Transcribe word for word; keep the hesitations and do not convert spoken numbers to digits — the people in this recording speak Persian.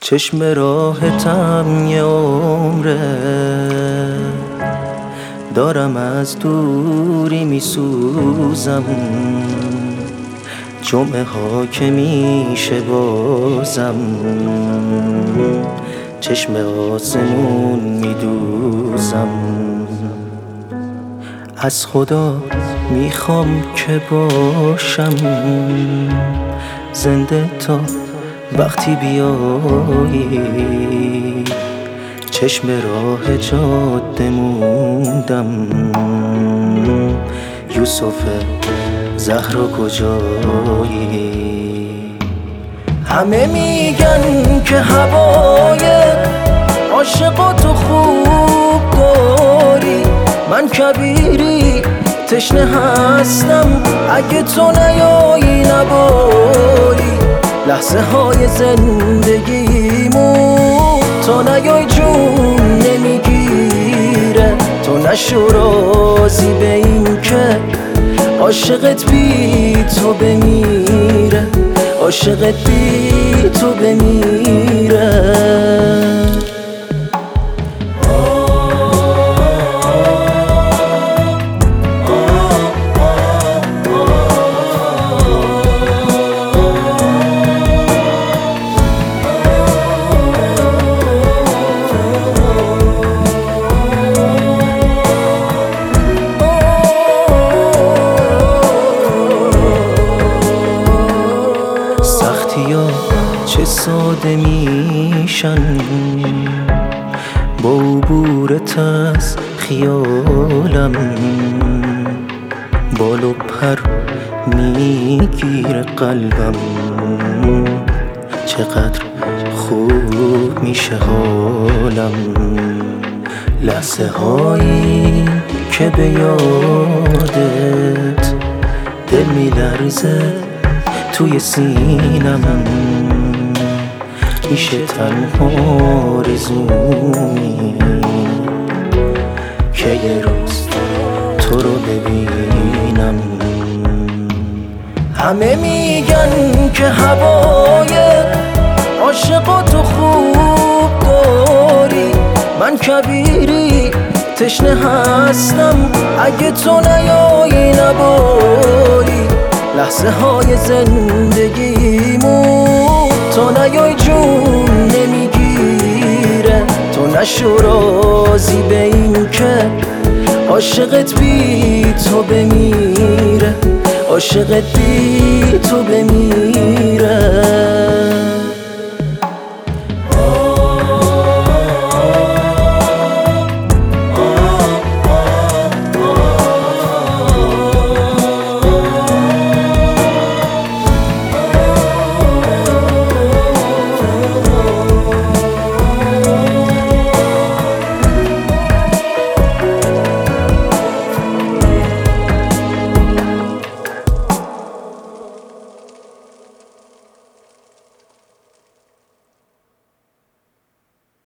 چشم راحتم یه عمره، دارم از دوری میسوزم. جمعه ها که میشه بازم، چشم آسمون میدوزم. از خدا میخوام که باشم زنده تا وقتی بیایی. چشم راه جاده موندم، یوسف زهرا کجایی؟ همه میگن که هوای عاشقاتو خوب داری، من کبیری تشنه هستم اگه تو نیایی نباری. لحظه های زندگیمو تو نیای جون نمیگیره. تو نشو راضی به این که عاشقت بی تو بمیره، عاشقت بی تو بمیره. چه ساده میشن با عبورت از خیالم، بال و پر میگیره قلبم. چقدر خوب میشه حالم، لحظه هایی که به یادت دل میلرزه توی سینم. میشه تنها آرزومی که یه روز تو رو ببینم. همه میگن که هوای عاشقاتو خوب داری، من کبیری تشنه هستم اگه تو نیایی نباری. لحظه های زندگیمو تو نیای جون نمیگیره. تو نشو راضی به این که عاشقت بی تو بمیره، عاشقت بی تو بمیره.